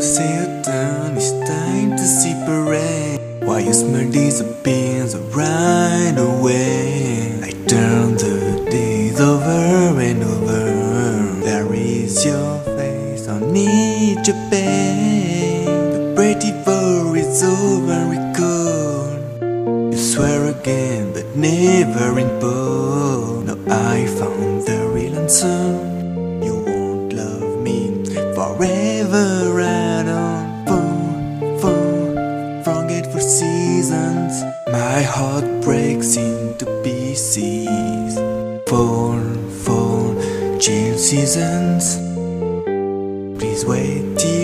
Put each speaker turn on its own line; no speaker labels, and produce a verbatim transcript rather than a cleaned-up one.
settle down, it's time to separate. Why you smell disappears right away? I turn the days over and over. There is your face on each page. The pretty war is over, we could. You swear again, but never in bold. Now I found the real answer. You won't love me forever. I don't fall, fall, forgetful seasons. My heart breaks into pieces. Fall, fall, chill seasons. Please wait till